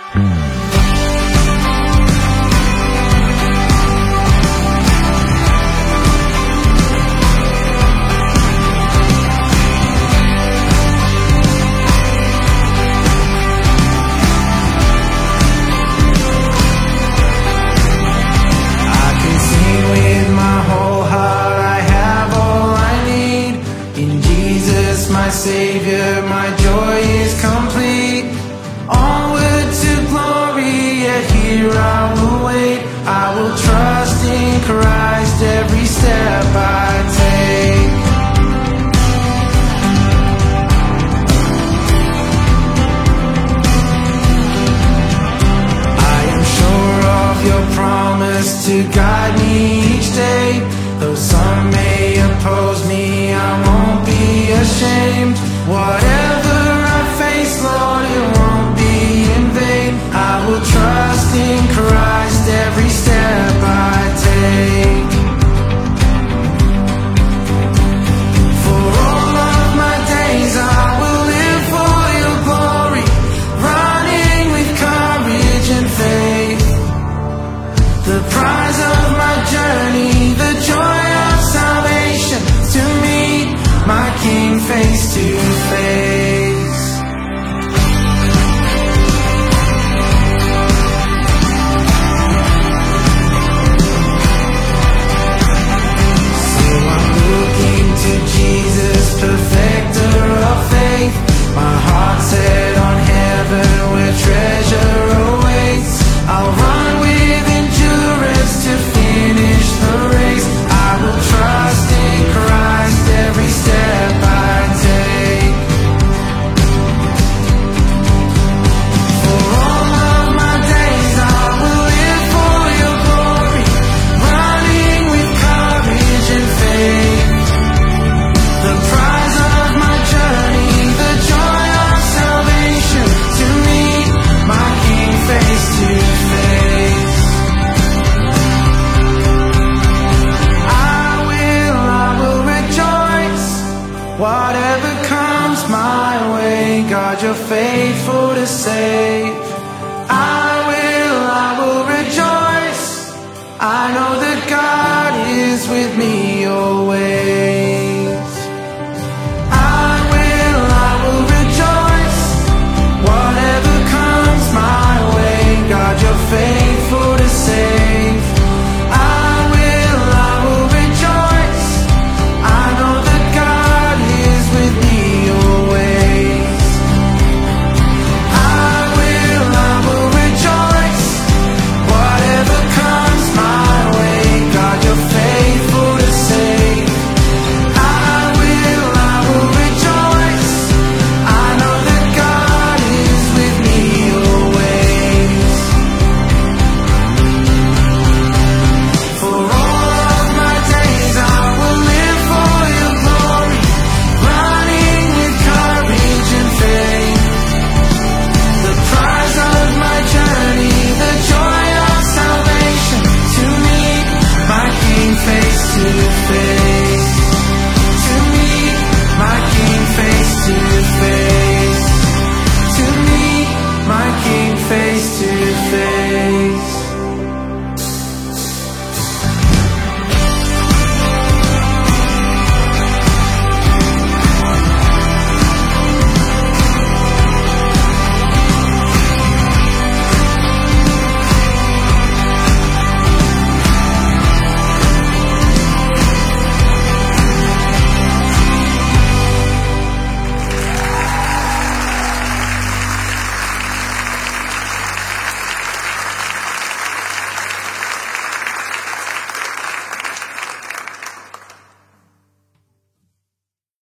Savior, my joy is complete. Onward to glory, yet here I will wait. I will trust in Christ every step I take. I am sure of your promise to guide me each day. Though some may oppose me, I won't be ashamed. Whatever I face, Lord, it won't be in vain. I will trust in Christ every step I take. For all of my days I will live for your glory, running with courage and faith. The prize of my journey, the joy of salvation, to meet my King face to face. So I'm looking to Jesus, perfecter of faith. My heart set on heaven where treasure awaits. I'll run with endurance to finish the race. I will trust in Christ every step I take. For all of my days I will live for your glory, running with courage and faith. The prize of my journey, the joy of salvation, to meet my King face to face. Whatever comes my way, God, you're faithful to save. I will rejoice. I know that God is with me always.